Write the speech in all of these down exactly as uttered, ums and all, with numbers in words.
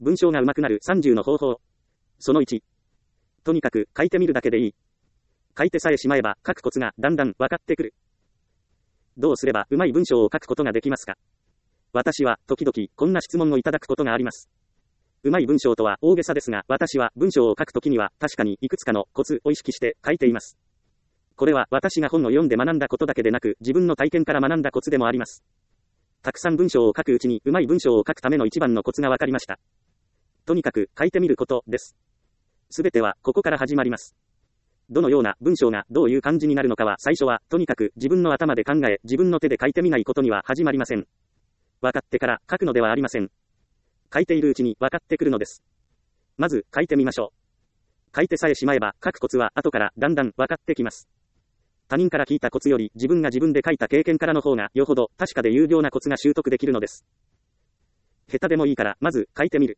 文章が上手くなるさんじゅうの方法。そのいち。とにかく書いてみるだけでいい。書いてさえしまえば書くコツがだんだん分かってくる。どうすれば上手い文章を書くことができますか？私は時々こんな質問をいただくことがあります。上手い文章とは大げさですが、私は文章を書くときには確かにいくつかのコツを意識して書いています。これは私が本を読んで学んだことだけでなく、自分の体験から学んだコツでもあります。たくさん文章を書くうちに上手い文章を書くための一番のコツが分かりました。とにかく書いてみることです。すべてはここから始まります。どのような文章がどういう感じになるのかは最初はとにかく自分の頭で考え、自分の手で書いてみないことには始まりません。分かってから書くのではありません。書いているうちに分かってくるのです。まず書いてみましょう。書いてさえしまえば書くコツは後からだんだん分かってきます。他人から聞いたコツより自分が自分で書いた経験からの方がよほど確かで有料なコツが習得できるのです。下手でもいいからまず書いてみる。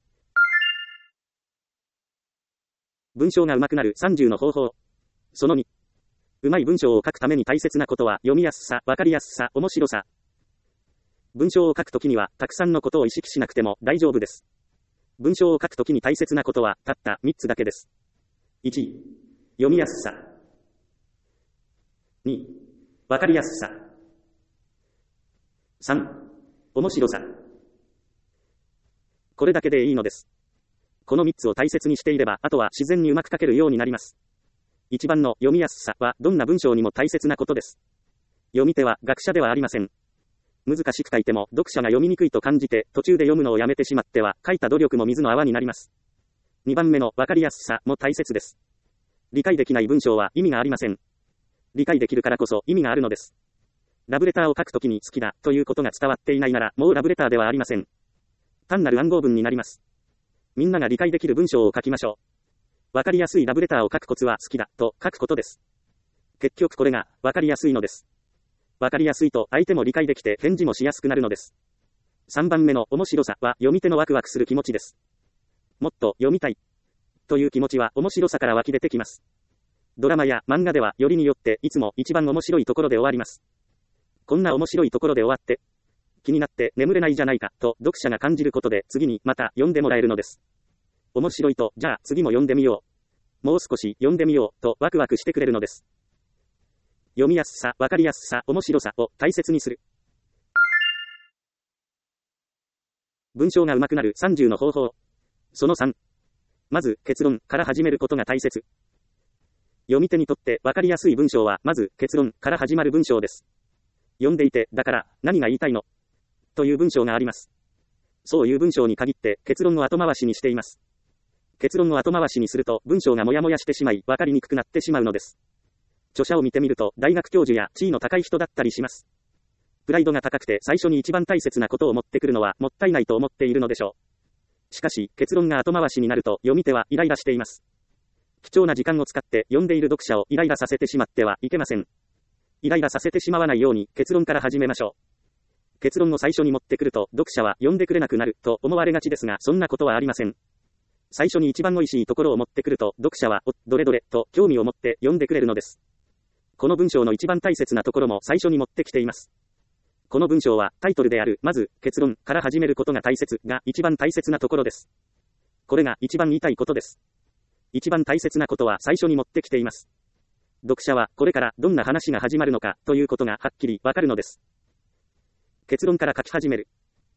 文章が上手くなるさんじゅうの方法。そのに。うまい文章を書くために大切なことは読みやすさ、わかりやすさ、面白さ。文章を書くときにはたくさんのことを意識しなくても大丈夫です。文章を書くときに大切なことはたったみっつだけです。いち. 読みやすさ。に. わかりやすさ。さん. 面白さ。これだけでいいのです。このみっつを大切にしていれば、あとは自然にうまく書けるようになります。一番の読みやすさはどんな文章にも大切なことです。読み手は学者ではありません。難しく書いても読者が読みにくいと感じて途中で読むのをやめてしまっては書いた努力も水の泡になります。にばんめのわかりやすさも大切です。理解できない文章は意味がありません。理解できるからこそ意味があるのです。ラブレターを書くときに好きだということが伝わっていないならもうラブレターではありません。単なる暗号文になります。みんなが理解できる文章を書きましょう。わかりやすいラブレターを書くコツは好きだと書くことです。結局これがわかりやすいのです。わかりやすいと相手も理解できて返事もしやすくなるのです。さんばんめの面白さは読み手のワクワクする気持ちです。もっと読みたいという気持ちは面白さから湧き出てきます。ドラマや漫画ではよりによっていつも一番面白いところで終わります。こんな面白いところで終わって気になって眠れないじゃないかと読者が感じることで次にまた読んでもらえるのです。面白いとじゃあ次も読んでみよう。もう少し読んでみようとワクワクしてくれるのです。読みやすさ、わかりやすさ、面白さを大切にする。文章が上手くなるさんじゅうの方法。そのさん。まず結論から始めることが大切。読み手にとってわかりやすい文章はまず結論から始まる文章です。読んでいて、だから何が言いたいのという文章があります。そういう文章に限って結論を後回しにしています。結論を後回しにすると文章がもやもやしてしまい分かりにくくなってしまうのです。著者を見てみると大学教授や地位の高い人だったりします。プライドが高くて最初に一番大切なことを持ってくるのはもったいないと思っているのでしょう。しかし結論が後回しになると読み手はイライラしています。貴重な時間を使って読んでいる読者をイライラさせてしまってはいけません。イライラさせてしまわないように結論から始めましょう。結論を最初に持ってくると読者は読んでくれなくなると思われがちですが、そんなことはありません。最初に一番美味しいところを持ってくると読者はおどれどれと興味を持って読んでくれるのです。この文章の一番大切なところも最初に持ってきています。この文章はタイトルであるまず結論から始めることが大切が一番大切なところです。これが一番言いたいことです。一番大切なことは最初に持ってきています。読者はこれからどんな話が始まるのかということがはっきりわかるのです。結論から書き始める。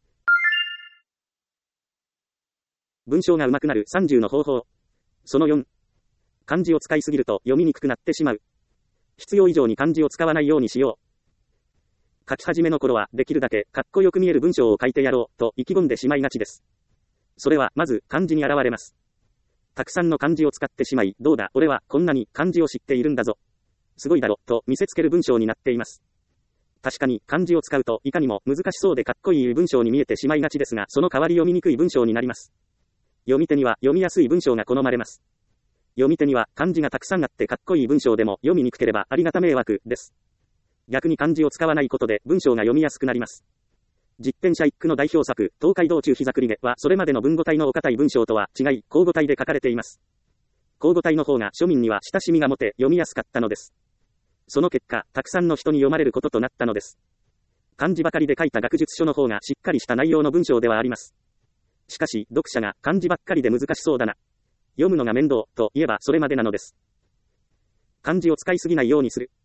文章が上手くなるさんじゅうの方法。そのよん。漢字を使いすぎると読みにくくなってしまう。必要以上に漢字を使わないようにしよう。書き始めの頃はできるだけかっこよく見える文章を書いてやろうと意気込んでしまいがちです。それはまず漢字に現れます。たくさんの漢字を使ってしまい、どうだ俺はこんなに漢字を知っているんだぞ。すごいだろと見せつける文章になっています。確かに漢字を使うといかにも難しそうでかっこいい文章に見えてしまいがちですが、その代わり読みにくい文章になります。読み手には読みやすい文章が好まれます。読み手には漢字がたくさんあってかっこいい文章でも読みにくければありがた迷惑です。逆に漢字を使わないことで文章が読みやすくなります。実典者一句の代表作、東海道中膝栗毛はそれまでの文語体のお堅い文章とは違い、口語体で書かれています。口語体の方が庶民には親しみが持て読みやすかったのです。その結果、たくさんの人に読まれることとなったのです。漢字ばかりで書いた学術書の方がしっかりした内容の文章ではあります。 しかし、読者が漢字ばっかりで難しそうだな。読むのが面倒と言えばそれまでなのです。漢字を使いすぎないようにする。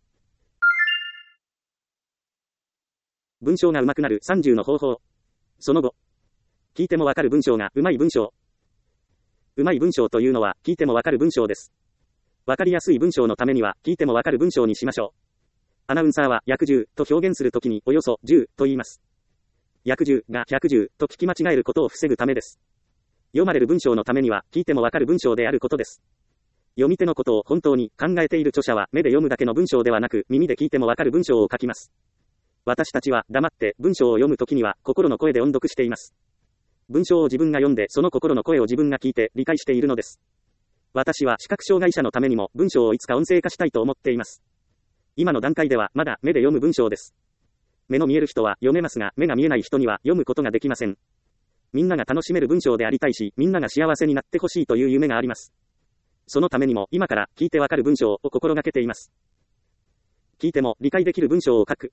文章が上手くなるさんじゅうの方法。その後。聞いてもわかる文章が上手い文章。上手い文章というのは聞いてもわかる文章です。わかりやすい文章のためには聞いてもわかる文章にしましょう。アナウンサーは約じゅうと表現するときにおよそじゅうと言います。約じゅうがひゃくじゅうと聞き間違えることを防ぐためです。読まれる文章のためには聞いてもわかる文章であることです。読み手のことを本当に考えている著者は目で読むだけの文章ではなく耳で聞いてもわかる文章を書きます。私たちは黙って文章を読むときには心の声で音読しています。文章を自分が読んでその心の声を自分が聞いて理解しているのです。私は視覚障害者のためにも文章をいつか音声化したいと思っています。今の段階ではまだ目で読む文章です。目の見える人は読めますが目が見えない人には読むことができません。みんなが楽しめる文章でありたいし、みんなが幸せになってほしいという夢があります。そのためにも今から聞いてわかる文章を心がけています。聞いても理解できる文章を書く。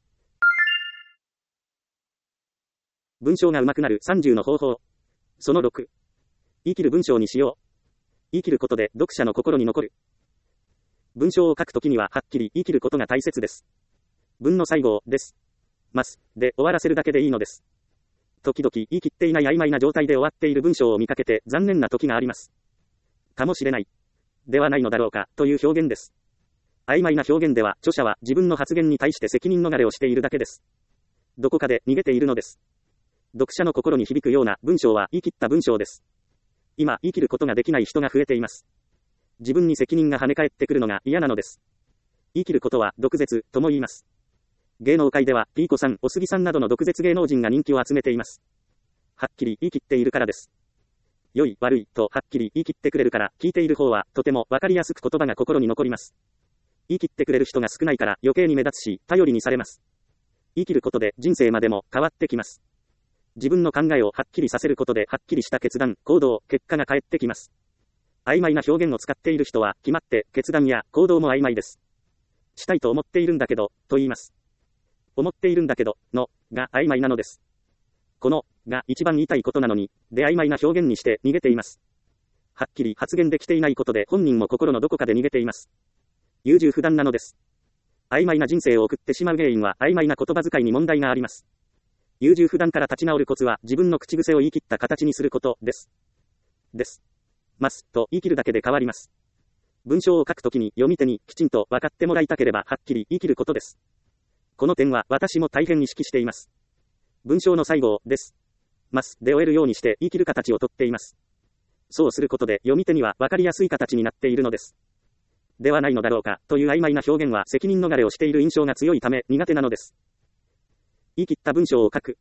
文章が上手くなるさんじゅうの方法。そのろく。言い切る文章にしよう。言い切ることで読者の心に残る。文章を書くときにははっきり言い切ることが大切です。文の最後です。ますで終わらせるだけでいいのです。時々言い切っていない曖昧な状態で終わっている文章を見かけて残念な時があります。かもしれない。ではないのだろうかという表現です。曖昧な表現では著者は自分の発言に対して責任逃れをしているだけです。どこかで逃げているのです。読者の心に響くような文章は言い切った文章です。今、言い切ることができない人が増えています。自分に責任が跳ね返ってくるのが嫌なのです。言い切ることは毒舌とも言います。芸能界ではピーコさん、お杉さんなどの毒舌芸能人が人気を集めています。はっきり言い切っているからです。良い、悪いとはっきり言い切ってくれるから聞いている方はとてもわかりやすく言葉が心に残ります。言い切ってくれる人が少ないから余計に目立つし頼りにされます。言い切ることで人生までも変わってきます。自分の考えをはっきりさせることではっきりした決断、行動、結果が返ってきます。曖昧な表現を使っている人は決まって決断や行動も曖昧です。したいと思っているんだけど、と言います。思っているんだけど、の、が曖昧なのです。この、が一番言いたいことなのに、で曖昧な表現にして逃げています。はっきり発言できていないことで本人も心のどこかで逃げています。優柔不断なのです。曖昧な人生を送ってしまう原因は曖昧な言葉遣いに問題があります。優柔不断から立ち直るコツは自分の口癖を言い切った形にすることです。です。ますと言い切るだけで変わります。文章を書くときに読み手にきちんと分かってもらいたければはっきり言い切ることです。この点は私も大変意識しています。文章の最後です。ますで終えるようにして言い切る形をとっています。そうすることで読み手には分かりやすい形になっているのです。ではないのだろうかという曖昧な表現は責任逃れをしている印象が強いため苦手なのです。言い切った文章を書く。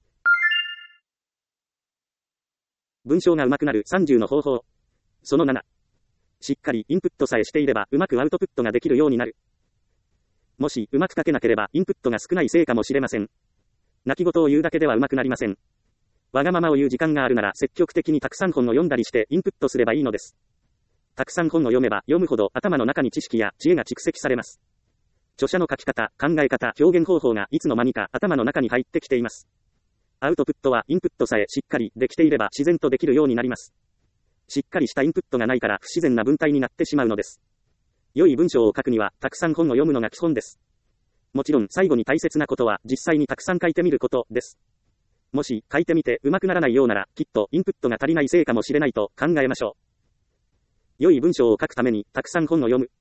文章が上手くなるさんじゅうの方法。そのなな。しっかりインプットさえしていればうまくアウトプットができるようになる。もしうまく書けなければインプットが少ないせいかもしれません。泣き言を言うだけではうまくなりません。わがままを言う時間があるなら積極的にたくさん本を読んだりしてインプットすればいいのです。たくさん本を読めば読むほど頭の中に知識や知恵が蓄積されます。著者の書き方、考え方、表現方法がいつの間にか頭の中に入ってきています。アウトプットはインプットさえしっかりできていれば自然とできるようになります。しっかりしたインプットがないから不自然な文体になってしまうのです。良い文章を書くにはたくさん本を読むのが基本です。もちろん最後に大切なことは実際にたくさん書いてみることです。もし書いてみて上手くならないようならきっとインプットが足りないせいかもしれないと考えましょう。良い文章を書くためにたくさん本を読む。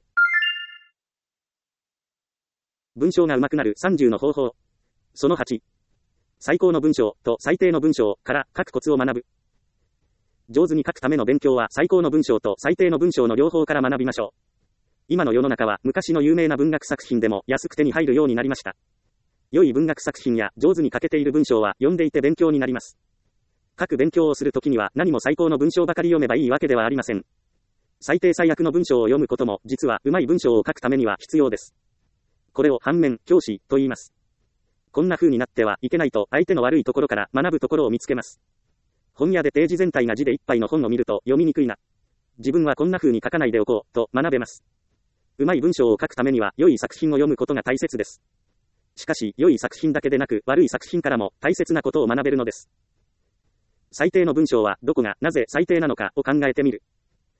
文章が上手くなるさんじゅうの方法。そのはち。最高の文章と最低の文章から書くコツを学ぶ。上手に書くための勉強は最高の文章と最低の文章の両方から学びましょう。今の世の中は昔の有名な文学作品でも安く手に入るようになりました。良い文学作品や上手に書けている文章は読んでいて勉強になります。書く勉強をするときには何も最高の文章ばかり読めばいいわけではありません。最低最悪の文章を読むことも実はうまい文章を書くためには必要です。これを反面教師と言います。こんな風になってはいけないと相手の悪いところから学ぶところを見つけます。本屋でページ全体が字でいっぱいの本を見ると読みにくいな。自分はこんな風に書かないでおこうと学べます。うまい文章を書くためには良い作品を読むことが大切です。しかし良い作品だけでなく悪い作品からも大切なことを学べるのです。 最低の文章はどこがなぜ最低なのかを考えてみる。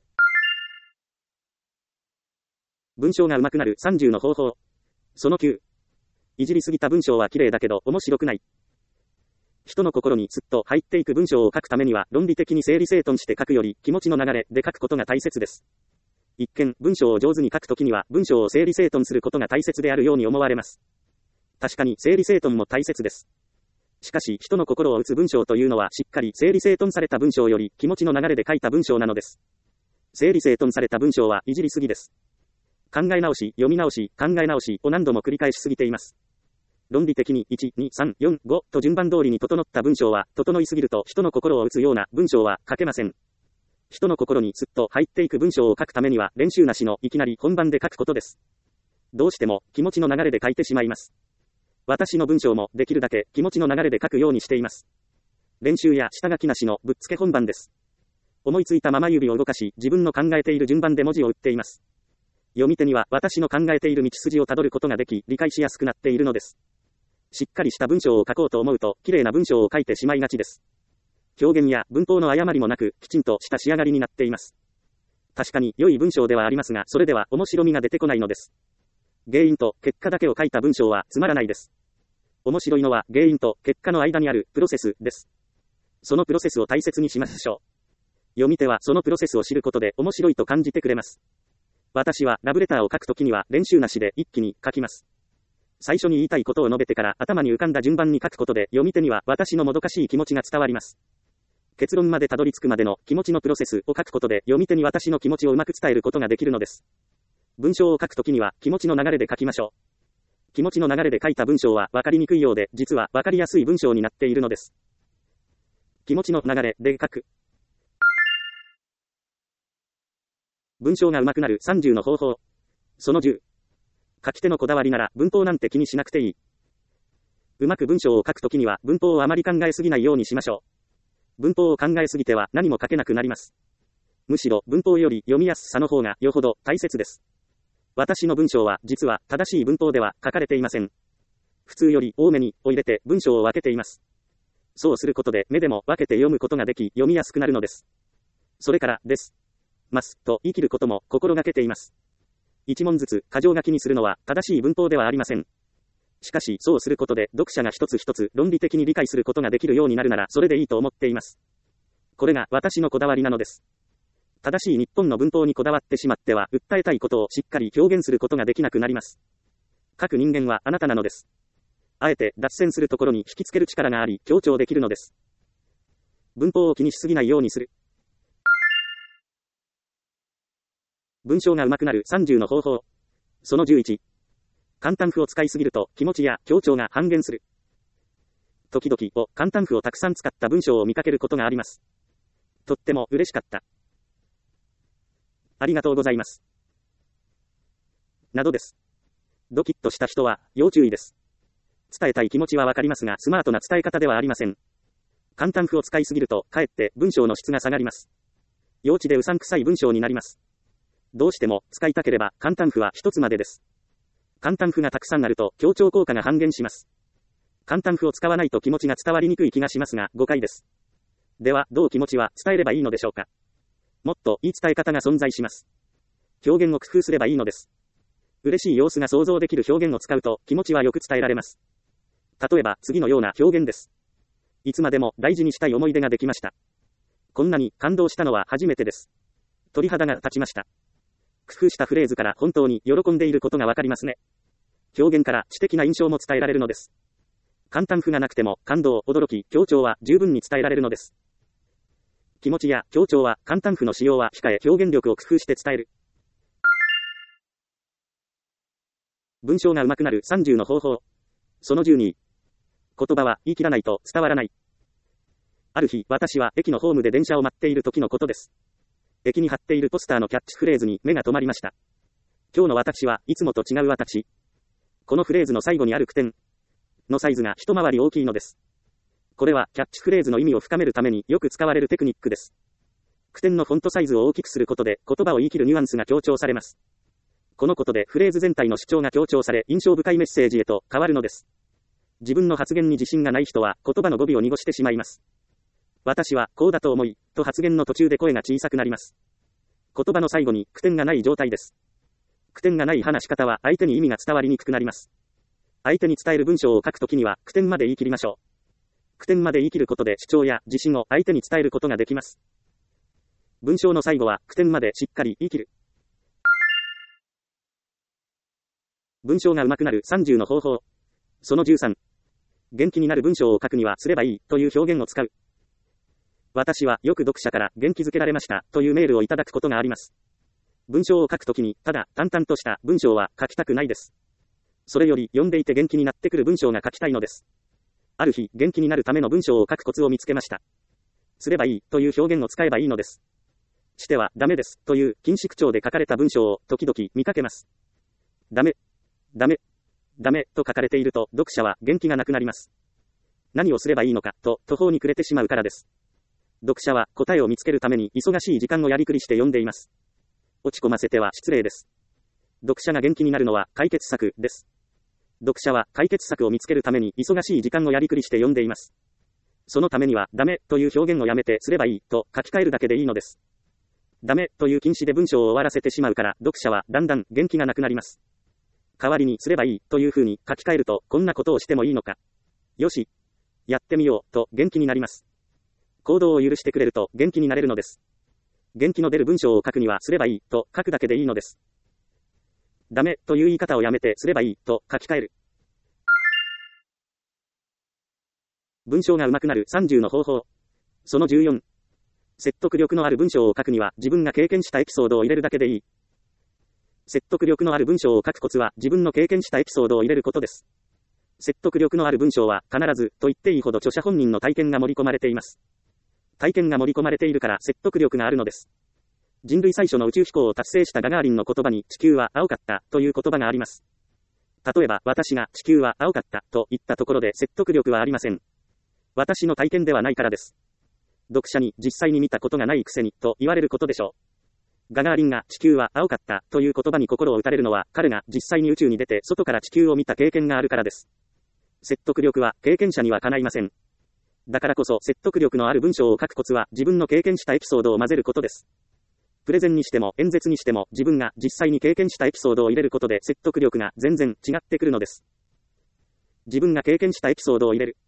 文章が上手くなるさんじゅうの方法。そのきゅう。いじりすぎた文章は綺麗だけど面白くない。人の心にすっと入っていく文章を書くためには論理的に整理整頓して書くより気持ちの流れで書くことが大切です。一見、文章を上手に書くときには文章を整理整頓することが大切であるように思われます。確かに整理整頓も大切です。しかし人の心を打つ文章というのはしっかり整理整頓された文章より気持ちの流れで書いた文章なのです。整理整頓された文章はいじりすぎです。考え直し、読み直し、考え直しを何度も繰り返しすぎています。論理的にいち、に、さん、よん、ごと順番通りに整った文章は、整いすぎると人の心を打つような文章は書けません。人の心にすっと入っていく文章を書くためには練習なしのいきなり本番で書くことです。どうしても気持ちの流れで書いてしまいます。私の文章もできるだけ気持ちの流れで書くようにしています。練習や下書きなしのぶっつけ本番です。思いついたまま指を動かし、自分の考えている順番で文字を打っています。読み手には私の考えている道筋をたどることができ、理解しやすくなっているのです。しっかりした文章を書こうと思うと、綺麗な文章を書いてしまいがちです。表現や文法の誤りもなく、きちんとした仕上がりになっています。確かに良い文章ではありますが、それでは面白みが出てこないのです。原因と結果だけを書いた文章はつまらないです。面白いのは原因と結果の間にあるプロセスです。そのプロセスを大切にしましょう。読み手はそのプロセスを知ることで面白いと感じてくれます。私はラブレターを書くときには練習なしで一気に書きます。最初に言いたいことを述べてから頭に浮かんだ順番に書くことで読み手には私のもどかしい気持ちが伝わります。結論までたどり着くまでの気持ちのプロセスを書くことで読み手に私の気持ちをうまく伝えることができるのです。文章を書くときには気持ちの流れで書きましょう。気持ちの流れで書いた文章は分かりにくいようで実は分かりやすい文章になっているのです。気持ちの流れで書く。文章が上手くなるさんじゅうの方法。そのじゅう。書き手のこだわりなら文法なんて気にしなくていい。うまく文章を書くときには文法をあまり考えすぎないようにしましょう。文法を考えすぎては何も書けなくなります。むしろ文法より読みやすさの方がよほど大切です。私の文章は実は正しい文法では書かれていません。普通より多めにを入れて文章を分けています。そうすることで目でも分けて読むことができ読みやすくなるのです。それからです。ますと言い切ることも心がけています。一問ずつ箇条書きにするのは正しい文法ではありません。しかしそうすることで読者が一つ一つ論理的に理解することができるようになるならそれでいいと思っています。これが私のこだわりなのです。正しい日本の文法にこだわってしまっては訴えたいことをしっかり表現することができなくなります。書く人間はあなたなのです。あえて脱線するところに引きつける力があり強調できるのです。文法を気にしすぎないようにする。文章が上手くなるさんじゅうの方法。そのじゅういち。簡単符を使いすぎると気持ちや強調が半減する。時々を簡単符をたくさん使った文章を見かけることがあります。とっても嬉しかった。ありがとうございます。などです。ドキッとした人は要注意です。伝えたい気持ちはわかりますがスマートな伝え方ではありません。簡単符を使いすぎるとかえって文章の質が下がります。幼稚でうさんくさい文章になります。どうしても使いたければ簡単符は一つまでです。簡単符がたくさんあると強調効果が半減します。簡単符を使わないと気持ちが伝わりにくい気がしますが誤解です。ではどう気持ちは伝えればいいのでしょうか。もっといい伝え方が存在します。表現を工夫すればいいのです。嬉しい様子が想像できる表現を使うと気持ちはよく伝えられます。例えば次のような表現です。いつまでも大事にしたい思い出ができました。こんなに感動したのは初めてです。鳥肌が立ちました。工夫したフレーズから本当に喜んでいることがわかりますね。表現から知的な印象も伝えられるのです。簡単符がなくても感動、驚き、強調は十分に伝えられるのです。気持ちや強調は簡単符の使用は控え表現力を工夫して伝える。文章が上手くなるさんじゅうの方法。そのじゅうに。言葉は言い切らないと伝わらない。ある日、私は駅のホームで電車を待っている時のことです。駅に貼っているポスターのキャッチフレーズに目が止まりました。今日の私はいつもと違う私。このフレーズの最後にある句点のサイズが一回り大きいのです。これはキャッチフレーズの意味を深めるためによく使われるテクニックです。句点のフォントサイズを大きくすることで言葉を言い切るニュアンスが強調されます。このことでフレーズ全体の主張が強調され印象深いメッセージへと変わるのです。自分の発言に自信がない人は言葉の語尾を濁してしまいます。 私はこうだと思い、と発言の途中で声が小さくなります。言葉の最後に句点がない状態です。句点がない話し方は相手に意味が伝わりにくくなります。相手に伝える文章を書くときには句点まで言い切りましょう。句点まで言い切ることで主張や自信を相手に伝えることができます。文章の最後は句点までしっかり言い切る。文章が上手くなるさんじゅうの方法。そのじゅうさん。元気になる文章を書くにはすればいいという表現を使う。私はよく読者から元気づけられましたというメールをいただくことがあります。文章を書くときにただ淡々とした文章は書きたくないです。それより読んでいて元気になってくる文章が書きたいのです。ある日元気になるための文章を書くコツを見つけました。すればいいという表現を使えばいいのです。してはダメですという禁止口調で書かれた文章を時々見かけます。ダメ、ダメ、ダメと書かれていると読者は元気がなくなります。何をすればいいのかと途方に暮れてしまうからです。読者は答えを見つけるために忙しい時間をやりくりして読んでいます。落ち込ませては失礼です。読者が元気になるのは解決策です。読者は解決策を見つけるために忙しい時間をやりくりして読んでいます。そのためにはダメという表現をやめてすればいいと書き換えるだけでいいのです。ダメという禁止で文章を終わらせてしまうから読者はだんだん元気がなくなります。代わりにすればいいという風に書き換えるとこんなことをしてもいいのか。よし。やってみようと元気になります。行動を許してくれると元気になれるのです。元気の出る文章を書くにはすればいいと書くだけでいいのです。ダメという言い方をやめてすればいいと書き換える。文章が上手くなるさんじゅうの方法。そのじゅうよん。説得力のある文章を書くには自分が経験したエピソードを入れるだけでいい。説得力のある文章を書くコツは自分の経験したエピソードを入れることです。説得力のある文章は必ずと言っていいほど著者本人の体験が盛り込まれています。体験が盛り込まれているから説得力があるのです。人類最初の宇宙飛行を達成したガガーリンの言葉に地球は青かったという言葉があります。例えば私が地球は青かったと言ったところで説得力はありません。私の体験ではないからです。読者に実際に見たことがないくせにと言われることでしょう。ガガーリンが地球は青かったという言葉に心を打たれるのは彼が実際に宇宙に出て外から地球を見た経験があるからです。説得力は経験者にはかないません。だからこそ説得力のある文章を書くコツは自分の経験したエピソードを混ぜることです。プレゼンにしても演説にしても自分が実際に経験したエピソードを入れることで説得力が全然違ってくるのです。自分が経験したエピソードを入れる。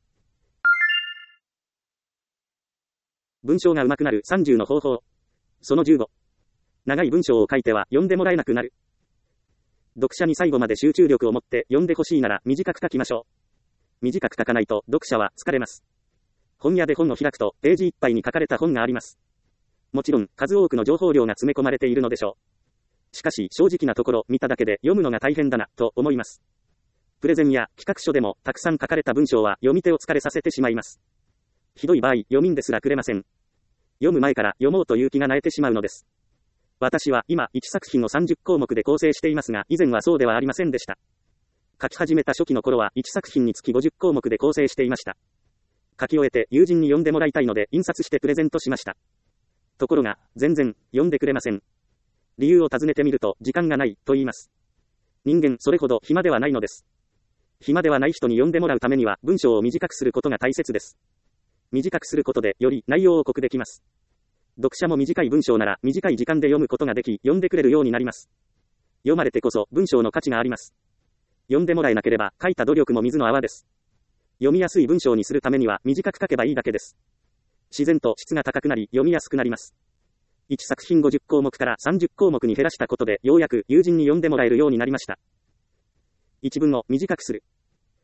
文章が上手くなるさんじゅうの方法。そのじゅうご。長い文章を書いては読んでもらえなくなる。読者に最後まで集中力を持って読んでほしいなら短く書きましょう。短く書かないと読者は疲れます。本屋で本を開くとページいっぱいに書かれた本があります。もちろん数多くの情報量が詰め込まれているのでしょう。しかし正直なところ見ただけで読むのが大変だなと思います。プレゼンや企画書でもたくさん書かれた文章は読み手を疲れさせてしまいます。ひどい場合読みんですらくれません。読む前から読もうという気が萎えてしまうのです。私は今いちさく品をさんじゅっこうもくで構成していますが以前はそうではありませんでした。書き始めた初期の頃はいちさく品につきごじゅっこうもくで構成していました。書き終えて友人に読んでもらいたいので印刷してプレゼントしました。ところが、全然、読んでくれません。理由を尋ねてみると、時間がない、と言います。人間、それほど暇ではないのです。暇ではない人に読んでもらうためには、文章を短くすることが大切です。短くすることで、より内容を濃くできます。読者も短い文章なら、短い時間で読むことができ、読んでくれるようになります。読まれてこそ、文章の価値があります。読んでもらえなければ、書いた努力も水の泡です。読みやすい文章にするためには、短く書けばいいだけです。自然と質が高くなり読みやすくなります。いちさく品ごじゅっこうもくからさんじゅっこうもくに減らしたことでようやく友人に読んでもらえるようになりました。一文を短くする。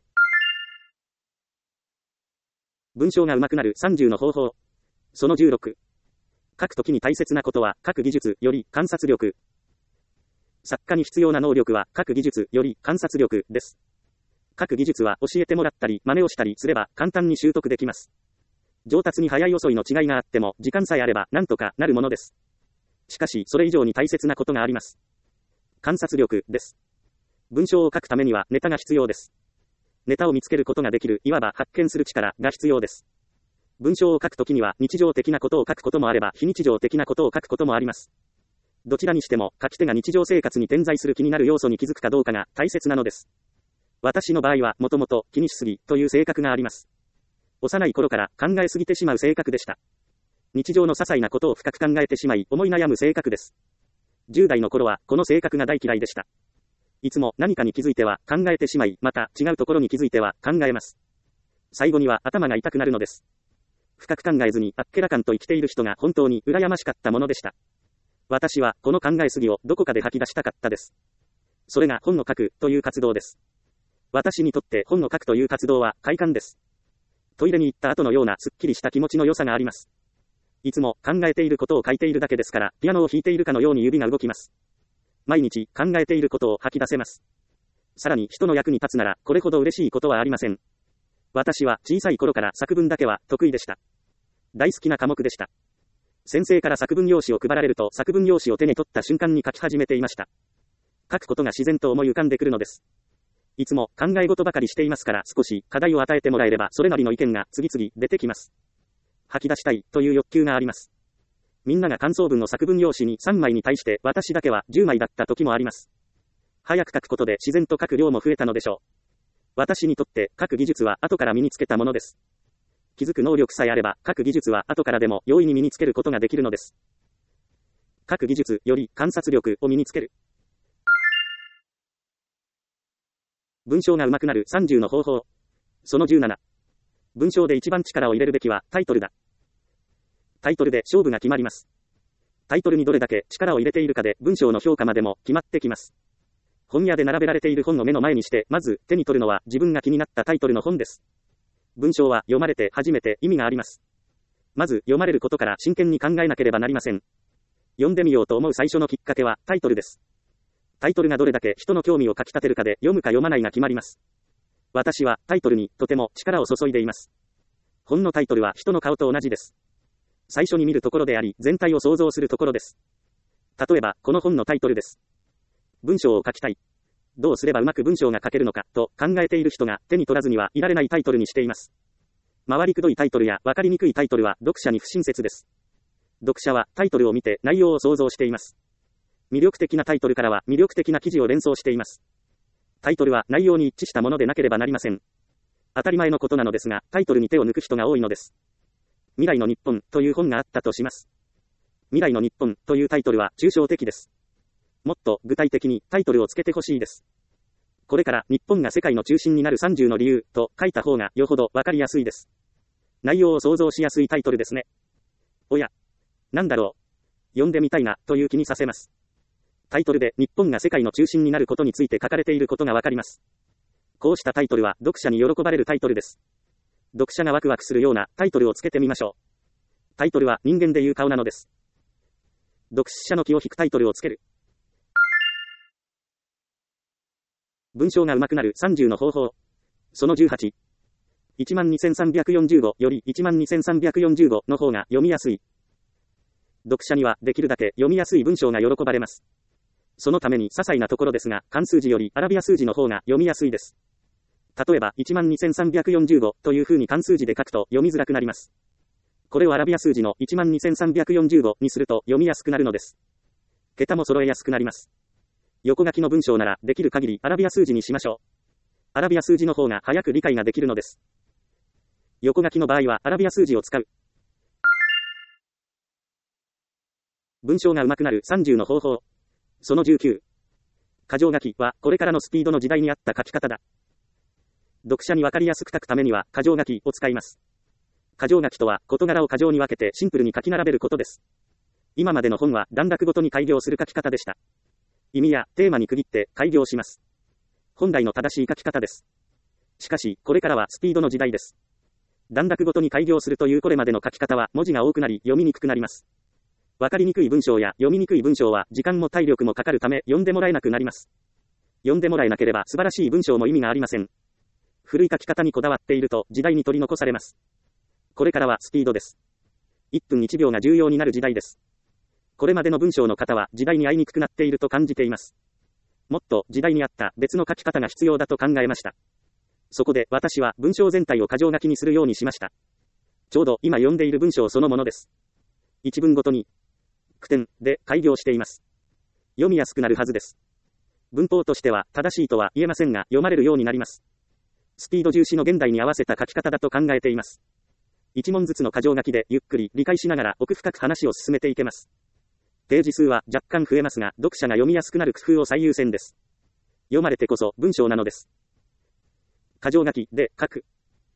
文章が上手くなるさんじゅうの方法。そのじゅうろく。書くときに大切なことは書く技術より観察力。作家に必要な能力は書く技術より観察力です。書く技術は教えてもらったり真似をしたりすれば簡単に習得できます。上達に早い遅いの違いがあっても、時間さえあれば、なんとかなるものです。しかし、それ以上に大切なことがあります。観察力です。文章を書くためには、ネタが必要です。ネタを見つけることができる、いわば発見する力が必要です。文章を書くときには、日常的なことを書くこともあれば、非日常的なことを書くこともあります。どちらにしても、書き手が日常生活に点在する気になる要素に気づくかどうかが大切なのです。私の場合は、もともと気にしすぎという性格があります。 幼い頃から考えすぎてしまう性格でした。日常の些細なことを深く考えてしまい、思い悩む性格です。じゅう代の頃は、この性格が大嫌いでした。いつも何かに気づいては考えてしまい、また違うところに気づいては考えます。最後には頭が痛くなるのです。深く考えずにあっけらかんと生きている人が本当に羨ましかったものでした。私はこの考えすぎをどこかで吐き出したかったです。それが本を書くという活動です。私にとって本を書くという活動は快感です。トイレに行った後のようなすっきりした気持ちの良さがあります。いつも考えていることを書いているだけですから、ピアノを弾いているかのように指が動きます。毎日考えていることを吐き出せます。さらに人の役に立つならこれほど嬉しいことはありません。私は小さい頃から作文だけは得意でした。大好きな科目でした。先生から作文用紙を配られると作文用紙を手に取った瞬間に書き始めていました。書くことが自然と思い浮かんでくるのです。いつも考え事ばかりしていますから少し課題を与えてもらえればそれなりの意見が次々出てきます。吐き出したいという欲求があります。みんなが感想文の作文用紙にさんまいに対して私だけはじゅうまいだった時もあります。早く書くことで自然と書く量も増えたのでしょう。私にとって書く技術は後から身につけたものです。気づく能力さえあれば書く技術は後からでも容易に身につけることができるのです。書く技術より観察力を身につける。文章が上手くなるさんじゅうの方法。そのじゅうなな。文章で一番力を入れるべきはタイトルだ。タイトルで勝負が決まります。タイトルにどれだけ力を入れているかで文章の評価までも決まってきます。本屋で並べられている本を目の前にして、まず手に取るのは自分が気になったタイトルの本です。文章は読まれて初めて意味があります。まず読まれることから真剣に考えなければなりません。読んでみようと思う最初のきっかけはタイトルです。タイトルがどれだけ人の興味をかき立てるかで読むか読まないが決まります。私はタイトルにとても力を注いでいます。本のタイトルは人の顔と同じです。最初に見るところであり、全体を想像するところです。例えば、この本のタイトルです。文章を書きたい。どうすればうまく文章が書けるのか、と考えている人が手に取らずにはいられないタイトルにしています。回りくどいタイトルや分かりにくいタイトルは読者に不親切です。読者はタイトルを見て内容を想像しています。魅力的なタイトルからは魅力的な記事を連想しています。タイトルは内容に一致したものでなければなりません。当たり前のことなのですが、タイトルに手を抜く人が多いのです。未来の日本という本があったとします。未来の日本というタイトルは抽象的です。もっと具体的にタイトルをつけてほしいです。これから日本が世界の中心になるさんじゅうの理由と書いた方がよほどわかりやすいです。内容を想像しやすいタイトルですね。おや、なんだろう。読んでみたいなという気にさせます。タイトルで日本が世界の中心になることについて書かれていることがわかります。こうしたタイトルは読者に喜ばれるタイトルです。読者がワクワクするようなタイトルをつけてみましょう。タイトルは人間でいう顔なのです。読者の気を引くタイトルをつける。文章が上手くなるさんじゅうの方法。そのじゅうはち。いちまんにせんさんびゃくよんじゅうごよりいちまんにせんさんびゃくよんじゅうごの方が読みやすい。読者にはできるだけ読みやすい文章が喜ばれます。そのために些細なところですが、漢数字よりアラビア数字の方が読みやすいです。例えば、いちまんにせんさんびゃくよんじゅうごという風に漢数字で書くと読みづらくなります。これをアラビア数字のいちまんにせんさんびゃくよんじゅうごにすると読みやすくなるのです。桁も揃えやすくなります。横書きの文章ならできる限りアラビア数字にしましょう。アラビア数字の方が早く理解ができるのです。横書きの場合はアラビア数字を使う。文章が上手くなるさんじゅうの方法。そのじゅうきゅう。箇条書きはこれからのスピードの時代に合った書き方だ。読者にわかりやすく書くためには箇条書きを使います。箇条書きとは事柄を箇条に分けてシンプルに書き並べることです。今までの本は段落ごとに改行する書き方でした。意味やテーマに区切って改行します。本来の正しい書き方です。しかし、これからはスピードの時代です。段落ごとに改行するというこれまでの書き方は文字が多くなり読みにくくなります。わかりにくい文章や読みにくい文章は時間も体力もかかるため読んでもらえなくなります。読んでもらえなければ素晴らしい文章も意味がありません。古い書き方にこだわっていると時代に取り残されます。これからはスピードです。いっぷんいちびょうが重要になる時代です。これまでの文章の方は時代に合いにくくなっていると感じています。もっと時代に合った別の書き方が必要だと考えました。そこで私は文章全体を箇条書きにするようにしました。ちょうど今読んでいる文章そのものです。一文ごとに句点で改行しています。読みやすくなるはずです。文法としては正しいとは言えませんが読まれるようになります。 スピード重視の現代に合わせた書き方だと考えています。一問ずつの箇条書きでゆっくり理解しながら奥深く話を進めていけます。ページ数は若干増えますが、読者が読みやすくなる工夫を最優先です。読まれてこそ文章なのです。箇条書きで書く。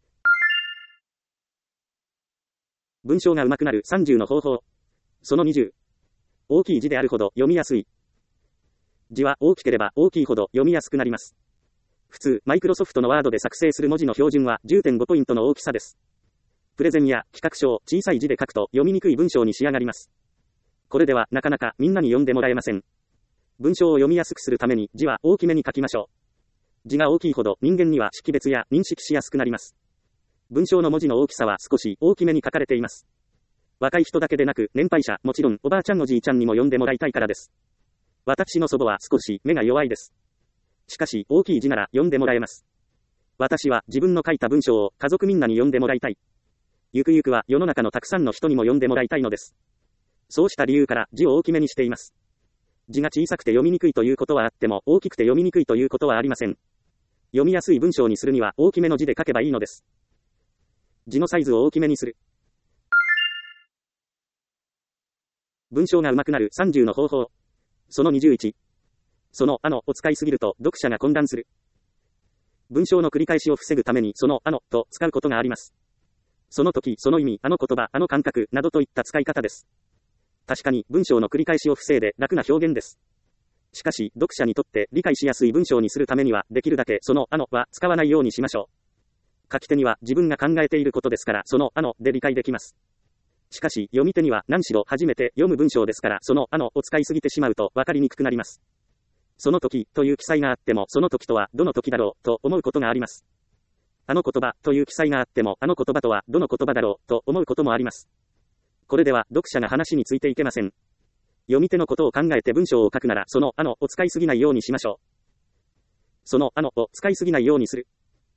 文章が上手くなるさんじゅうの方法。そのにじゅう。大きい字であるほど読みやすい。字は大きければ大きいほど読みやすくなります。普通、マイクロソフトのワードで作成する文字の標準は じゅってんご ポイントの大きさです。プレゼンや企画書を小さい字で書くと読みにくい文章に仕上がります。これではなかなかみんなに読んでもらえません。文章を読みやすくするために字は大きめに書きましょう。字が大きいほど人間には識別や認識しやすくなります。文章の文字の大きさは少し大きめに書かれています。若い人だけでなく年配者、もちろんおばあちゃんおじいちゃんにも読んでもらいたいからです。私の祖母は少し目が弱いです。しかし大きい字なら読んでもらえます。私は自分の書いた文章を家族みんなに読んでもらいたい。ゆくゆくは世の中のたくさんの人にも読んでもらいたいのです。そうした理由から字を大きめにしています。字が小さくて読みにくいということはあっても、大きくて読みにくいということはありません。読みやすい文章にするには大きめの字で書けばいいのです。字のサイズを大きめにする。文章が上手くなるさんじゅうの方法。そのにじゅういち。そのあのを使いすぎると読者が混乱する。文章の繰り返しを防ぐためにそのあのと使うことがあります。その時、その意味、あの言葉、あの感覚などといった使い方です。確かに文章の繰り返しを防いで楽な表現です。しかし、読者にとって理解しやすい文章にするためには、できるだけそのあのは使わないようにしましょう。書き手には自分が考えていることですから、そのあので理解できます。しかし、読み手には何しろ初めて読む文章ですから、そのあのを使いすぎてしまうと分かりにくくなります。その時という記載があっても、その時とはどの時だろうと思うことがあります。あの言葉という記載があっても、あの言葉とはどの言葉だろうと思うこともあります。これでは読者が話についていけません。読み手のことを考えて文章を書くなら、そのあのを使いすぎないようにしましょう。そのあのを使いすぎないようにする。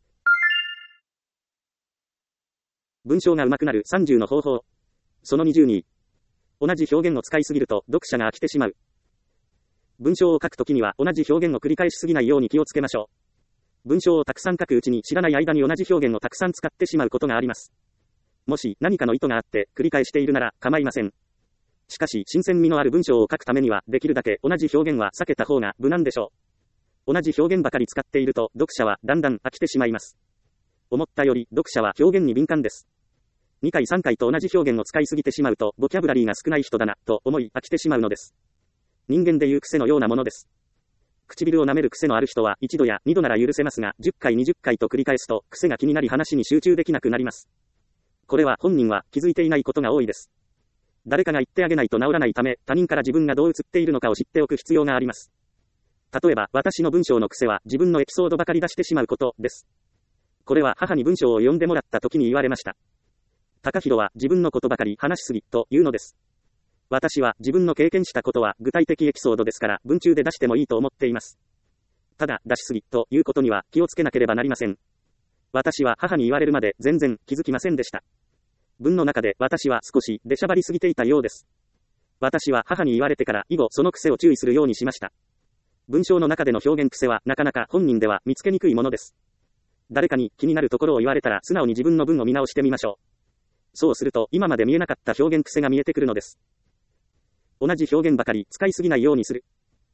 文章が上手くなるさんじゅうの方法。そのにじゅうに。同じ表現を使いすぎると読者が飽きてしまう。文章を書くときには同じ表現を繰り返しすぎないように気をつけましょう。文章をたくさん書くうちに知らない間に同じ表現をたくさん使ってしまうことがあります。もし何かの意図があって繰り返しているなら構いません。しかし新鮮味のある文章を書くためにはできるだけ同じ表現は避けた方が無難でしょう。同じ表現ばかり使っていると読者はだんだん飽きてしまいます。思ったより読者は表現に敏感です。にかいさんかいと同じ表現を使いすぎてしまうとボキャブラリーが少ない人だなと思い飽きてしまうのです。人間でいう癖のようなものです。唇を舐める癖のある人は一度や二度なら許せますが、じゅっかいにじゅっかいと繰り返すと癖が気になり話に集中できなくなります。これは本人は気づいていないことが多いです。誰かが言ってあげないと治らないため、他人から自分がどう映っているのかを知っておく必要があります。例えば、私の文章の癖は自分のエピソードばかり出してしまうことです。これは母に文章を読んでもらった時に言われました。高弘は自分のことばかり話しすぎというのです。私は自分の経験したことは具体的エピソードですから文中で出してもいいと思っています。ただ出しすぎということには気をつけなければなりません。私は母に言われるまで全然気づきませんでした。文の中で私は少し出しゃばりすぎていたようです。私は母に言われてから以後その癖を注意するようにしました。文章の中での表現癖はなかなか本人では見つけにくいものです。誰かに気になるところを言われたら素直に自分の文を見直してみましょう。そうすると今まで見えなかった表現癖が見えてくるのです。同じ表現ばかり使いすぎないようにする。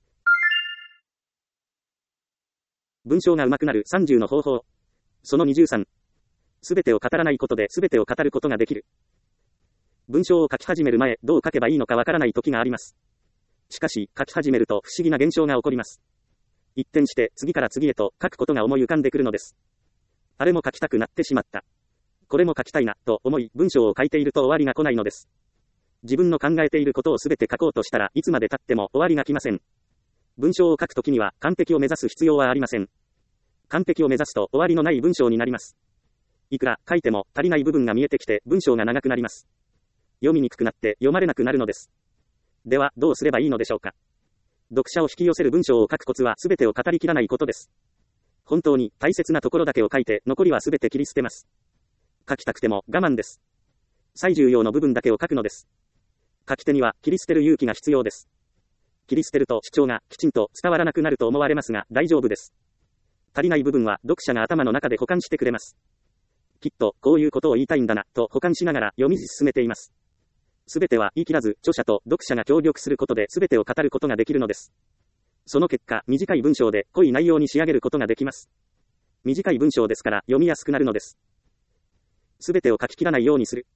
文章が上手くなるさんじゅうの方法。そのにじゅうさん。すべてを語らないことで全てを語ることができる。文章を書き始める前、どう書けばいいのかわからない時があります。しかし、書き始めると不思議な現象が起こります。一転して次から次へと書くことが思い浮かんでくるのです。あれも書きたくなってしまった。これも書きたいな、と思い文章を書いていると終わりが来ないのです。自分の考えていることをすべて書こうとしたらいつまで経っても終わりが来ません。文章を書くときには完璧を目指す必要はありません。完璧を目指すと終わりのない文章になります。いくら書いても足りない部分が見えてきて文章が長くなります。読みにくくなって読まれなくなるのです。ではどうすればいいのでしょうか。読者を引き寄せる文章を書くコツはすべてを語りきらないことです。本当に大切なところだけを書いて残りはすべて切り捨てます。書きたくても我慢です。最重要の部分だけを書くのです。書き手には切り捨てる勇気が必要です。切り捨てると主張がきちんと伝わらなくなると思われますが大丈夫です。 足りない部分は読者が頭の中で補完してくれます。きっとこういうことを言いたいんだなと補完しながら読み進めています。すべては言い切らず著者と読者が協力することで全てを語ることができるのです。その結果、短い文章で濃い内容に仕上げることができます。短い文章ですから読みやすくなるのです。すべてを書き切らないようにする。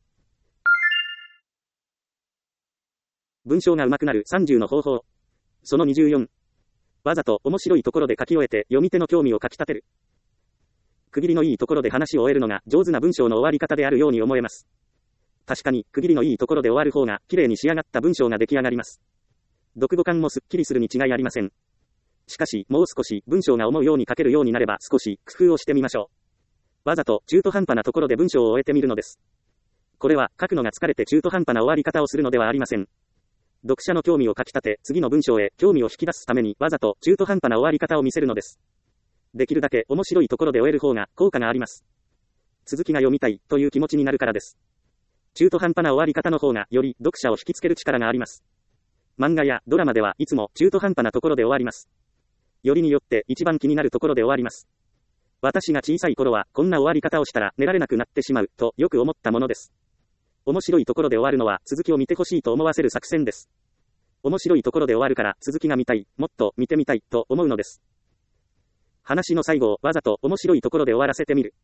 文章が上手くなるさんじゅうの方法。そのにじゅうよん。わざと面白いところで書き終えて読み手の興味をかき立てる。区切りのいいところで話を終えるのが上手な文章の終わり方であるように思えます。確かに区切りのいいところで終わる方が綺麗に仕上がった文章が出来上がります。読後感もすっきりするに違いありません。しかし、もう少し文章が思うように書けるようになれば少し工夫をしてみましょう。わざと中途半端なところで文章を終えてみるのです。これは書くのが疲れて中途半端な終わり方をするのではありません。読者の興味をかき立て、次の文章へ興味を引き出すためにわざと中途半端な終わり方を見せるのです。できるだけ面白いところで終える方が効果があります。続きが読みたいという気持ちになるからです。中途半端な終わり方の方がより読者を引きつける力があります。漫画やドラマではいつも中途半端なところで終わります。よりによって一番気になるところで終わります。私が小さい頃はこんな終わり方をしたら寝られなくなってしまうとよく思ったものです。面白いところで終わるのは続きを見てほしいと思わせる作戦です。面白いところで終わるから続きが見たい、もっと見てみたいと思うのです。話の最後をわざと面白いところで終わらせてみる。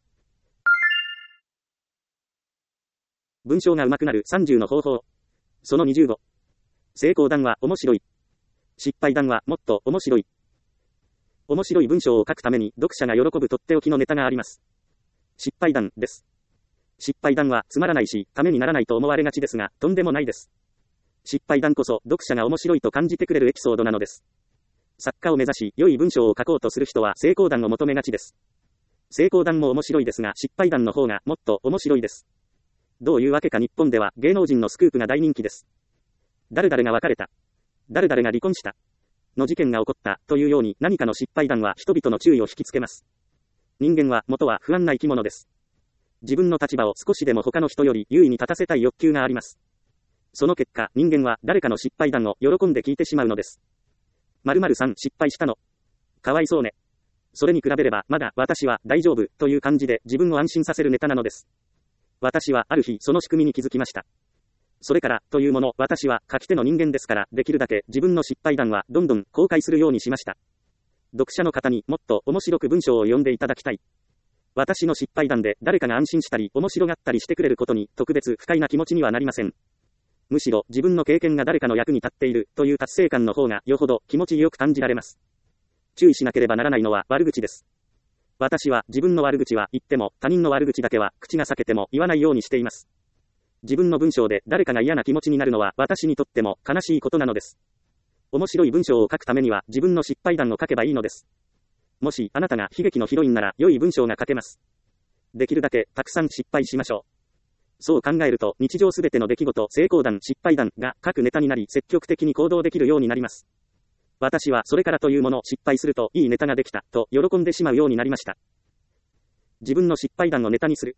文章が上手くなるさんじゅうの方法。そのにじゅうご。成功談は面白い。失敗談はもっと面白い。面白い文章を書くために読者が喜ぶとっておきのネタがあります。失敗談です。失敗談はつまらないし、ためにならないと思われがちですが、とんでもないです。失敗談こそ読者が面白いと感じてくれるエピソードなのです。作家を目指し、良い文章を書こうとする人は成功談を求めがちです。成功談も面白いですが、失敗談の方がもっと面白いです。どういうわけか日本では芸能人のスクープが大人気です。誰々が別れた。誰々が離婚した。の事件が起こったというように何かの失敗談は人々の注意を引きつけます。人間は元は不安な生き物です。自分の立場を少しでも他の人より優位に立たせたい欲求があります。その結果、人間は誰かの失敗談を喜んで聞いてしまうのです。〇〇さん失敗したの。かわいそうね。それに比べればまだ私は大丈夫という感じで自分を安心させるネタなのです。私はある日その仕組みに気づきました。それからというもの、私は書き手の人間ですから、できるだけ自分の失敗談はどんどん公開するようにしました。読者の方にもっと面白く文章を読んでいただきたい。私の失敗談で誰かが安心したり面白がったりしてくれることに特別不快な気持ちにはなりません。むしろ自分の経験が誰かの役に立っているという達成感の方がよほど気持ちよく感じられます。注意しなければならないのは悪口です。私は自分の悪口は言っても他人の悪口だけは口が裂けても言わないようにしています。自分の文章で誰かが嫌な気持ちになるのは私にとっても悲しいことなのです。面白い文章を書くためには自分の失敗談を書けばいいのです。もしあなたが悲劇のヒロインなら良い文章が書けます。できるだけたくさん失敗しましょう。そう考えると日常すべての出来事、成功談、失敗談が書くネタになり積極的に行動できるようになります。私はそれからというもの失敗するといいネタができたと喜んでしまうようになりました。自分の失敗談をネタにする。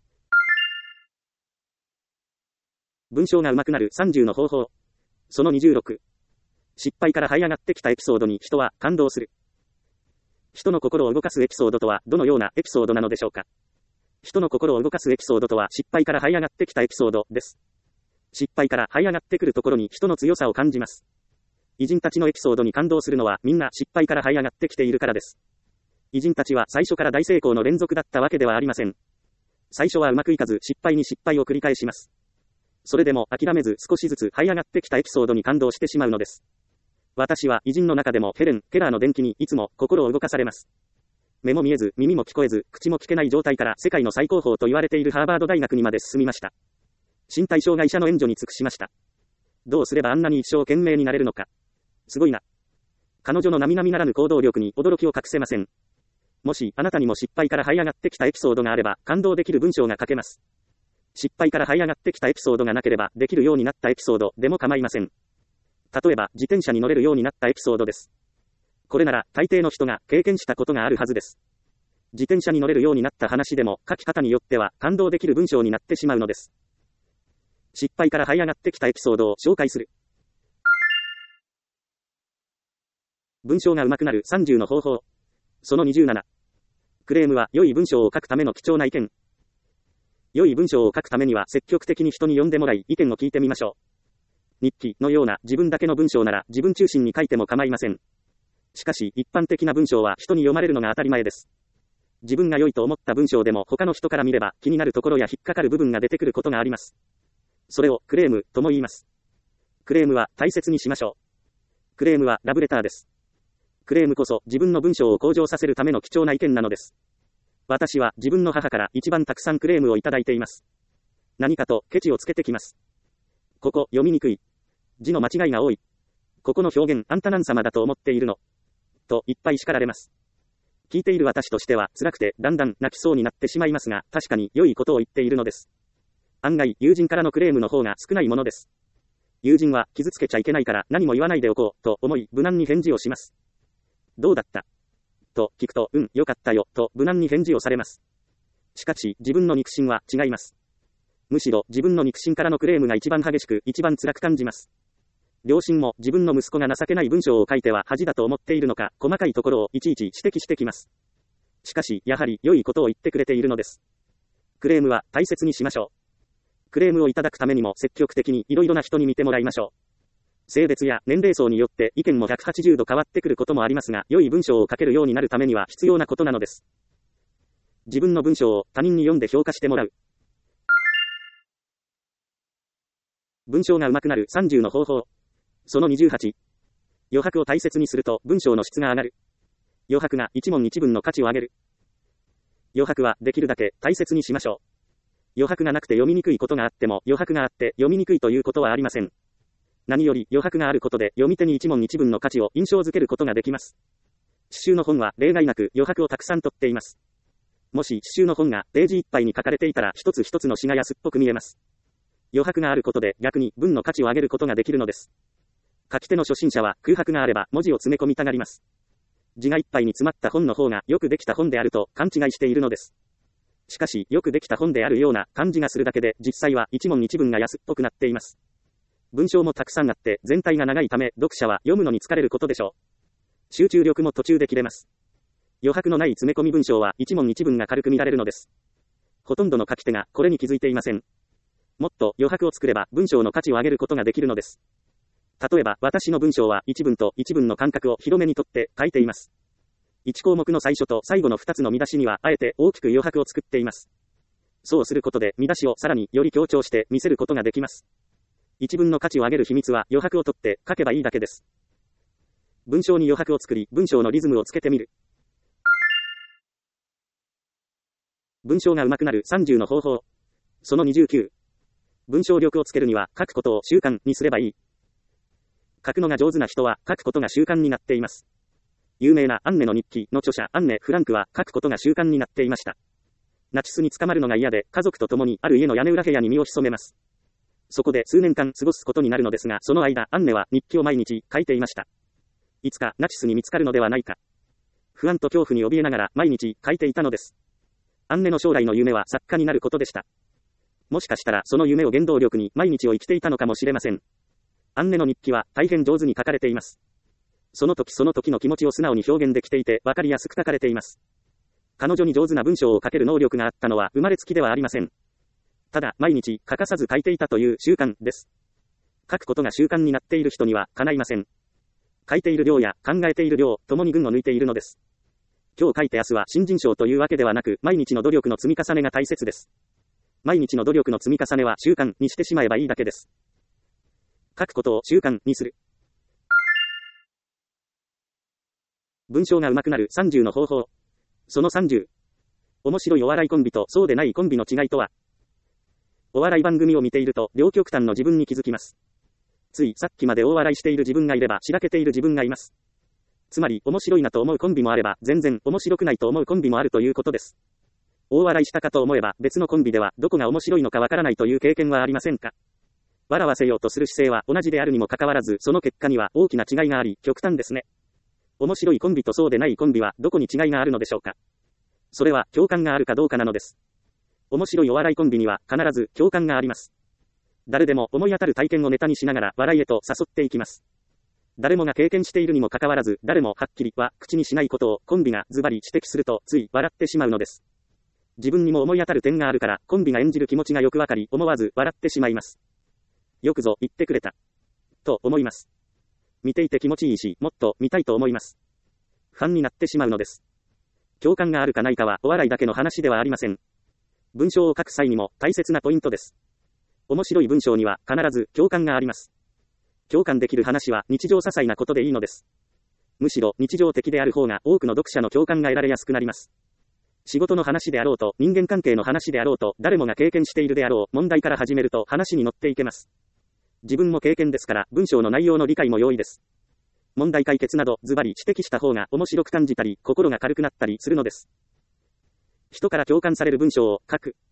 文章が上手くなるさんじゅうの方法。そのにじゅうろく。失敗から這い上がってきたエピソードに人は感動する。人の心を動かすエピソードとはどのようなエピソードなのでしょうか。人の心を動かすエピソードとは失敗から這い上がってきたエピソードです。失敗から這い上がってくるところに人の強さを感じます。偉人たちのエピソードに感動するのはみんな失敗から這い上がってきているからです。偉人たちは最初から大成功の連続だったわけではありません。最初はうまくいかず失敗に失敗を繰り返します。それでも諦めず少しずつ這い上がってきたエピソードに感動してしまうのです。私は偉人の中でもヘレン・ケラーの伝記にいつも心を動かされます。目も見えず耳も聞こえず口も聞けない状態から世界の最高峰と言われているハーバード大学にまで進みました。身体障害者の援助に尽くしました。どうすればあんなに一生懸命になれるのか。すごいな。彼女の並々ならぬ行動力に驚きを隠せません。もしあなたにも失敗から這い上がってきたエピソードがあれば感動できる文章が書けます。失敗から這い上がってきたエピソードがなければできるようになったエピソードでも構いません。例えば自転車に乗れるようになったエピソードです。これなら大抵の人が経験したことがあるはずです。自転車に乗れるようになった話でも書き方によっては感動できる文章になってしまうのです。失敗から這い上がってきたエピソードを紹介する。文章が上手くなるさんじゅうの方法。そのにじゅうなな。 クレームは良い文章を書くための貴重な意見。良い文章を書くためには積極的に人に読んでもらい、意見を聞いてみましょう。日記のような自分だけの文章なら自分中心に書いても構いません。しかし、一般的な文章は人に読まれるのが当たり前です。自分が良いと思った文章でも他の人から見れば気になるところや引っかかる部分が出てくることがあります。それをクレームとも言います。クレームは大切にしましょう。クレームはラブレターです。クレームこそ自分の文章を向上させるための貴重な意見なのです。私は自分の母から一番たくさんクレームをいただいています。何かとケチをつけてきます。ここ読みにくい。字の間違いが多い。ここの表現あんた何様だと思っているの。といっぱい叱られます。聞いている私としては辛くてだんだん泣きそうになってしまいますが、確かに良いことを言っているのです。案外友人からのクレームの方が少ないものです。友人は傷つけちゃいけないから何も言わないでおこうと思い無難に返事をします。どうだったと聞くと、うん、よかったよと無難に返事をされます。しかし自分の肉親は違います。むしろ自分の肉親からのクレームが一番激しく一番辛く感じます。両親も自分の息子が情けない文章を書いては恥だと思っているのか、細かいところをいちいち指摘してきます。しかしやはり良いことを言ってくれているのです。クレームは大切にしましょう。クレームをいただくためにも積極的にいろいろな人に見てもらいましょう。性別や年齢層によって意見もひゃくはちじゅうど変わってくることもありますが、良い文章を書けるようになるためには必要なことなのです。自分の文章を他人に読んで評価してもらう。文章が上手くなるさんじゅうの方法。そのにじゅうはち。余白を大切にすると文章の質が上がる。余白が一文一文の価値を上げる。余白はできるだけ大切にしましょう。余白がなくて読みにくいことがあっても、余白があって読みにくいということはありません。何より余白があることで読み手に一文一文の価値を印象づけることができます。詩集の本は例外なく余白をたくさん取っています。もし詩集の本がページいっぱいに書かれていたら一つ一つの詩が安っぽく見えます。余白があることで逆に文の価値を上げることができるのです。書き手の初心者は空白があれば文字を詰め込みたがります。字がいっぱいに詰まった本の方がよくできた本であると勘違いしているのです。しかしよくできた本であるような感じがするだけで実際は一文一文が安っぽくなっています。文章もたくさんあって全体が長いため読者は読むのに疲れることでしょう。集中力も途中で切れます。余白のない詰め込み文章は一文一文が軽く見られるのです。ほとんどの書き手がこれに気づいていません。もっと余白を作れば文章の価値を上げることができるのです。例えば私の文章は一文と一文の間隔を広めにとって書いています。いち項目の最初と最後のふたつの見出しにはあえて大きく余白を作っています。そうすることで見出しをさらにより強調して見せることができます。一文の価値を上げる秘密は余白を取って書けばいいだけです。文章に余白を作り文章のリズムをつけてみる。文章が上手くなるさんじゅうの方法。そのにじゅうきゅう。文章力をつけるには書くことを習慣にすればいい。書くのが上手な人は書くことが習慣になっています。有名なアンネの日記の著者アンネ・フランクは書くことが習慣になっていました。ナチスに捕まるのが嫌で家族と共にある家の屋根裏部屋に身を潜めます。そこで数年間過ごすことになるのですが、その間アンネは日記を毎日書いていました。いつかナチスに見つかるのではないか。不安と恐怖に怯えながら毎日書いていたのです。アンネの将来の夢は作家になることでした。もしかしたらその夢を原動力に毎日を生きていたのかもしれません。アンネの日記は大変上手に書かれています。その時その時の気持ちを素直に表現できていて分かりやすく書かれています。彼女に上手な文章を書ける能力があったのは生まれつきではありません。ただ毎日欠かさず書いていたという習慣です。書くことが習慣になっている人には叶いません。書いている量や考えている量、ともに群を抜いているのです。今日書いて明日は新人賞というわけではなく、毎日の努力の積み重ねが大切です。毎日の努力の積み重ねは習慣にしてしまえばいいだけです。書くことを習慣にする。文章が上手くなるさんじゅうの方法。そのさんじゅう。面白いお笑いコンビとそうでないコンビの違いとは。お笑い番組を見ていると両極端の自分に気づきます。ついさっきまで大笑いしている自分がいればしらけている自分がいます。つまり面白いなと思うコンビもあれば全然面白くないと思うコンビもあるということです。大笑いしたかと思えば別のコンビではどこが面白いのかわからないという経験はありませんか。笑わせようとする姿勢は同じであるにもかかわらずその結果には大きな違いがあり極端ですね。面白いコンビとそうでないコンビはどこに違いがあるのでしょうか。それは共感があるかどうかなのです。面白いお笑いコンビには必ず共感があります。誰でも思い当たる体験をネタにしながら笑いへと誘っていきます。 誰もが経験しているにもかかわらず、誰もはっきりは口にしないことをコンビがズバリ指摘すると、つい笑ってしまうのです。自分にも思い当たる点があるから、コンビが演じる気持ちがよくわかり、思わず笑ってしまいます。よくぞ言ってくれた。と思います。見ていて気持ちいいし、もっと見たいと思います。ファンになってしまうのです。共感があるかないかはお笑いだけの話ではありません。文章を書く際にも大切なポイントです。面白い文章には必ず共感があります。共感できる話は日常些細なことでいいのです。むしろ日常的である方が多くの読者の共感が得られやすくなります。仕事の話であろうと、人間関係の話であろうと、誰もが経験しているであろう問題から始めると話に乗っていけます。自分も経験ですから、文章の内容の理解も容易です。問題解決などズバリ指摘した方が面白く感じたり、心が軽くなったりするのです。人から共感される文章を書く。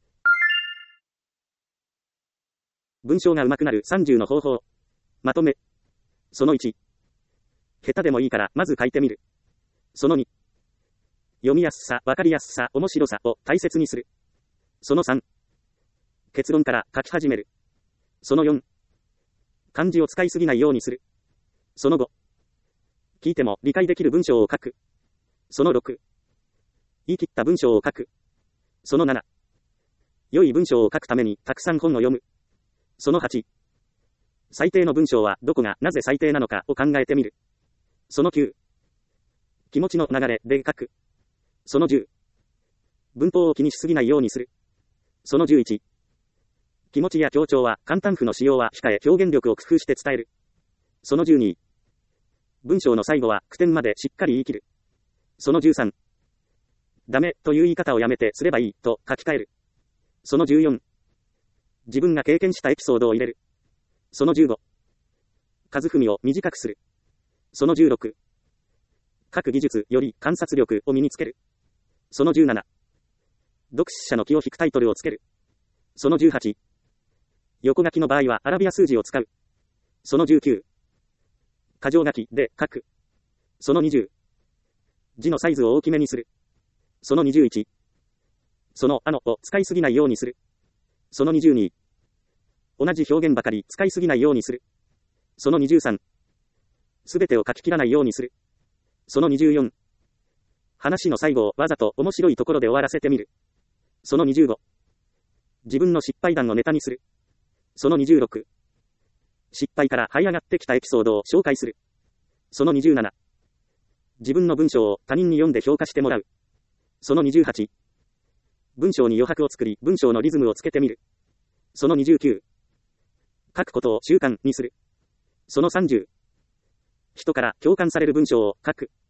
文章が上手くなるさんじゅうの方法。まとめ。そのいち。下手でもいいから、まず書いてみる。そのに。読みやすさ、わかりやすさ、面白さを大切にする。そのさん。結論から書き始める。そのよん。漢字を使いすぎないようにする。そのご。聞いても理解できる文章を書く。そのろく。言い切った文章を書く。そのなな。良い文章を書くためにたくさん本を読む。そのはち。最低の文章はどこがなぜ最低なのかを考えてみる。そのきゅう。気持ちの流れで書く。そのじゅう。文法を気にしすぎないようにする。そのじゅういち。気持ちや強調は簡単符の使用は控え表現力を工夫して伝える。そのじゅうに。文章の最後は句点までしっかり言い切る。そのじゅうさん。ダメという言い方をやめてすればいいと書き換える。そのじゅうよん。自分が経験したエピソードを入れる。そのじゅうご。数踏みを短くする。そのじゅうろく。書く技術より観察力を身につける。そのじゅうなな。読者の気を引くタイトルをつける。そのじゅうはち。横書きの場合はアラビア数字を使う。そのじゅうきゅう。箇条書きで書く。そのにじゅう。字のサイズを大きめにする。そのにじゅういち。そのあのを使いすぎないようにする。そのにじゅうに。同じ表現ばかり使いすぎないようにする。そのにじゅうさん。すべてを書き切らないようにする。そのにじゅうよん。話の最後をわざと面白いところで終わらせてみる。そのにじゅうご。自分の失敗談をネタにする。そのにじゅうろく。失敗から這い上がってきたエピソードを紹介する。そのにじゅうなな。自分の文章を他人に読んで評価してもらう。そのにじゅうはち。文章に余白を作り、文章のリズムをつけてみる。そのにじゅうきゅう。書くことを習慣にする。そのさんじゅう。人から共感される文章を書く。